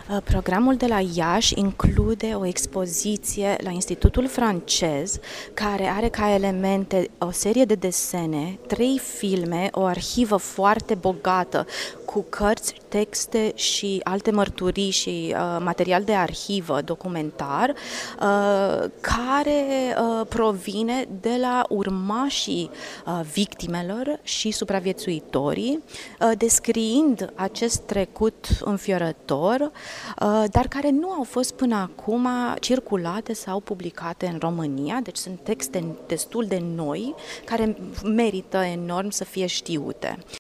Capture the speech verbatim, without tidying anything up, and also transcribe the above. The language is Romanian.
Programul de la Iași include o expoziție la Institutul Francez, care are ca elemente o serie de desene, trei filme, o arhivă foarte bogată cu cărți, texte și alte mărturii și uh, material de arhivă documentar, uh, care uh, provine de la urmașii uh, victimelor și supraviețuitorii, uh, descriind acest trecut înfiorător, dar care nu au fost până acum circulate sau publicate în România, deci sunt texte destul de noi care merită enorm să fie știute.